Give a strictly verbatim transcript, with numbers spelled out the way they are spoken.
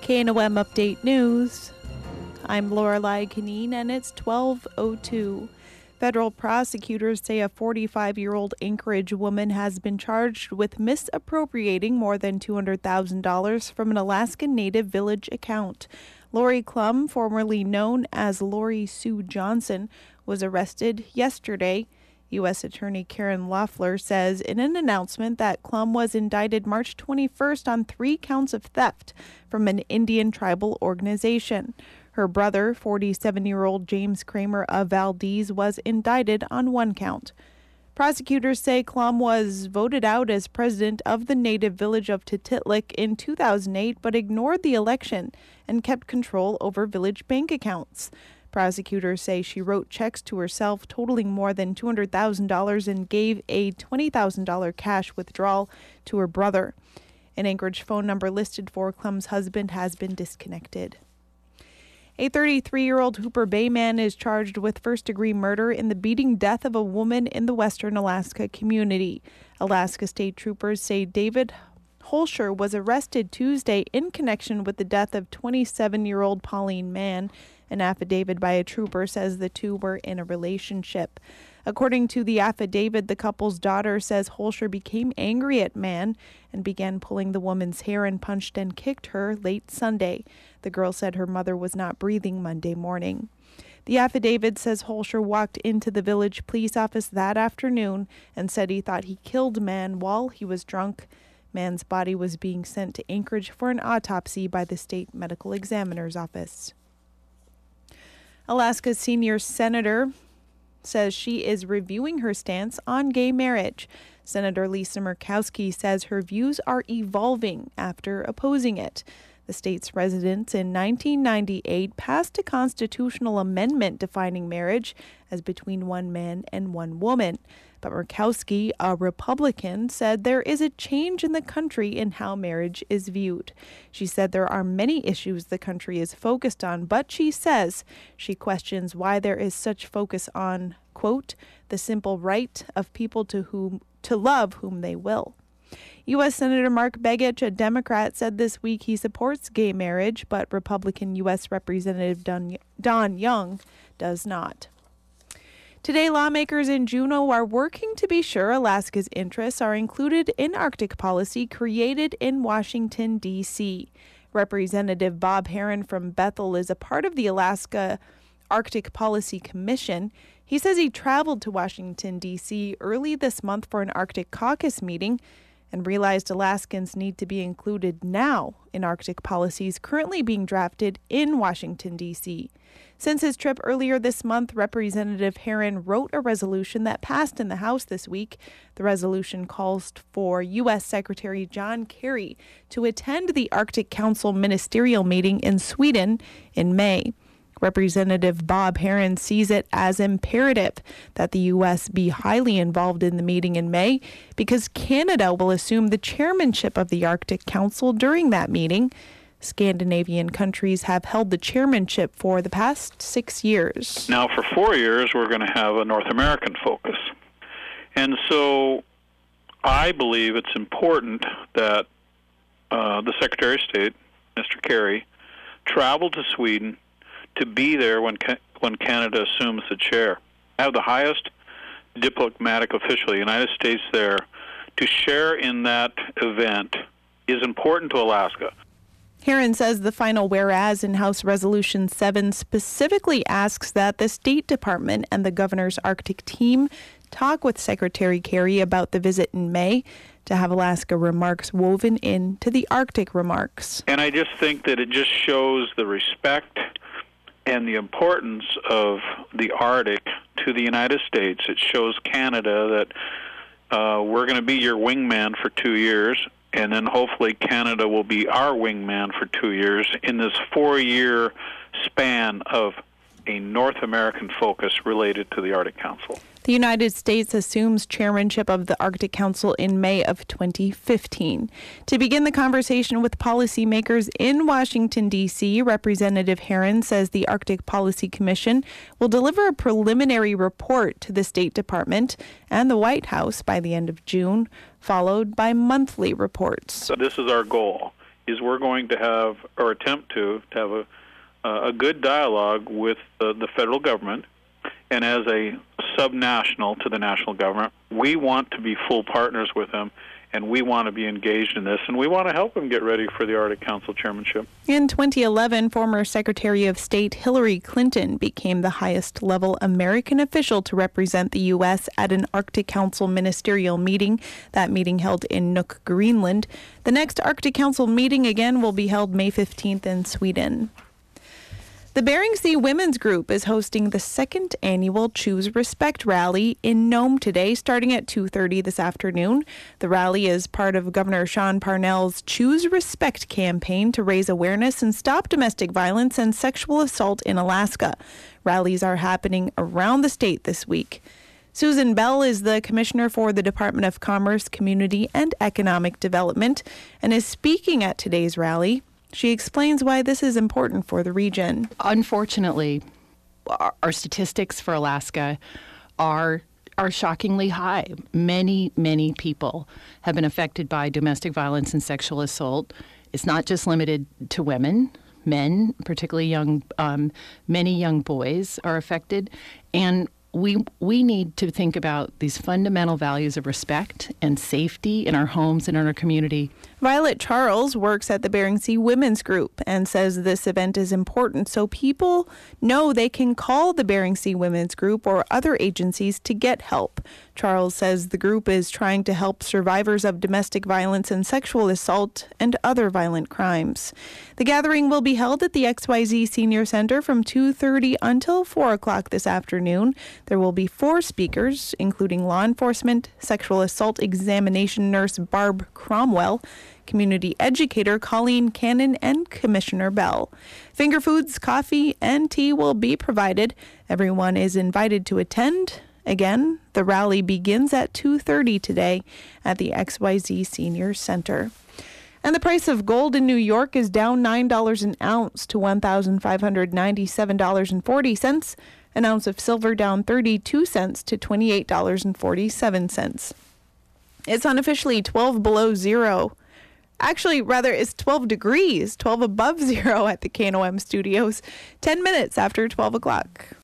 K N O M Update News. I'm Lorelei Canine, and it's twelve oh two. Federal prosecutors say a forty-five-year-old Anchorage woman has been charged with misappropriating more than two hundred thousand dollars from an Alaskan Native village account. Lori Klum, formerly known as Lori Sue Johnson, was arrested yesterday. U S Attorney Karen Loeffler says in an announcement that Klum was indicted March twenty-first on three counts of theft from an Indian tribal organization. Her brother, forty-seven-year-old James Kramer of Valdez, was indicted on one count. Prosecutors say Klum was voted out as president of the native village of Tutitlik in two thousand eight, but ignored the election and kept control over village bank accounts. Prosecutors say she wrote checks to herself totaling more than two hundred thousand dollars and gave a twenty thousand dollars cash withdrawal to her brother. An Anchorage phone number listed for Klum's husband has been disconnected. A thirty-three-year-old Hooper Bay man is charged with first-degree murder in the beating death of a woman in the western Alaska community. Alaska State Troopers say David Holscher was arrested Tuesday in connection with the death of twenty-seven-year-old Pauline Mann. An affidavit by a trooper says the two were in a relationship. According to the affidavit, the couple's daughter says Holscher became angry at Mann and began pulling the woman's hair and punched and kicked her late Sunday. The girl said her mother was not breathing Monday morning. The affidavit says Holscher walked into the village police office that afternoon and said he thought he killed Mann while he was drunk. Mann's body was being sent to Anchorage for an autopsy by the state medical examiner's office. Alaska's senior senator says she is reviewing her stance on gay marriage. Senator Lisa Murkowski says her views are evolving after opposing it. The state's residents in nineteen ninety-eight passed a constitutional amendment defining marriage as between one man and one woman. But Murkowski, a Republican, said there is a change in the country in how marriage is viewed. She said there are many issues the country is focused on, but she says she questions why there is such focus on, quote, the simple right of people to whom to love whom they will. U S Senator Mark Begich, a Democrat, said this week he supports gay marriage, but Republican U S Representative Don, Don Young does not. Today, lawmakers in Juneau are working to be sure Alaska's interests are included in Arctic policy created in Washington, D C Representative Bob Herron from Bethel is a part of the Alaska Arctic Policy Commission. He says he traveled to Washington, D C early this month for an Arctic caucus meeting and realized Alaskans need to be included now in Arctic policies currently being drafted in Washington, D C Since his trip earlier this month, Representative Herron wrote a resolution that passed in the House this week. The resolution calls for U S Secretary John Kerry to attend the Arctic Council ministerial meeting in Sweden in May. Representative Bob Herron sees it as imperative that the U S be highly involved in the meeting in May because Canada will assume the chairmanship of the Arctic Council during that meeting. Scandinavian countries have held the chairmanship for the past six years. Now, for four years, we're going to have a North American focus. And so I believe it's important that uh, the Secretary of State, Mister Kerry, travel to Sweden to be there when when Canada assumes the chair. Have the highest diplomatic official of the United States there to share in that event is important to Alaska. Herron says the final whereas in House Resolution seven specifically asks that the State Department and the governor's Arctic team talk with Secretary Kerry about the visit in May to have Alaska remarks woven into the Arctic remarks. And I just think that it just shows the respect and the importance of the Arctic to the United States. It shows Canada that uh, we're going to be your wingman for two years, and then hopefully Canada will be our wingman for two years in this four-year span of a North American focus related to the Arctic Council. The United States assumes chairmanship of the Arctic Council in May of twenty fifteen. To begin the conversation with policymakers in Washington, D C, Representative Herron says the Arctic Policy Commission will deliver a preliminary report to the State Department and the White House by the end of June, followed by monthly reports. So this is our goal, is we're going to have, or attempt to, to have a, a good dialogue with the, the federal government. And as a subnational to the national government, we want to be full partners with them, and we want to be engaged in this, and we want to help them get ready for the Arctic Council chairmanship. In twenty eleven, former Secretary of State Hillary Clinton became the highest-level American official to represent the U S at an Arctic Council ministerial meeting. That meeting held in Nuuk, Greenland. The next Arctic Council meeting, again, will be held May fifteenth in Sweden. The Bering Sea Women's Group is hosting the second annual Choose Respect rally in Nome today, starting at two thirty this afternoon. The rally is part of Governor Sean Parnell's Choose Respect campaign to raise awareness and stop domestic violence and sexual assault in Alaska. Rallies are happening around the state this week. Susan Bell is the commissioner for the Department of Commerce, Community, and Economic Development and is speaking at today's rally. She explains why this is important for the region. Unfortunately, our, our statistics for Alaska are are shockingly high. Many, many people have been affected by domestic violence and sexual assault. It's not just limited to women. Men, particularly young, um, many young boys are affected. And we we need to think about these fundamental values of respect and safety in our homes and in our community. Violet Charles works at the Bering Sea Women's Group and says this event is important so people know they can call the Bering Sea Women's Group or other agencies to get help. Charles says the group is trying to help survivors of domestic violence and sexual assault and other violent crimes. The gathering will be held at the X Y Z Senior Center from two thirty until four o'clock this afternoon. There will be four speakers, including law enforcement, sexual assault examination nurse Barb Cromwell, community educator Colleen Cannon, and Commissioner Bell. Finger foods, coffee, and tea will be provided. Everyone is invited to attend. Again, the rally begins at two thirty today at the X Y Z Senior Center. And the price of gold in New York is down nine dollars an ounce to one thousand five hundred ninety-seven dollars and forty cents. An ounce of silver down thirty-two cents to twenty-eight dollars and forty-seven cents. It's unofficially twelve below zero. Actually, rather, it's twelve degrees, twelve above zero at the K N O M studios, ten minutes after twelve o'clock.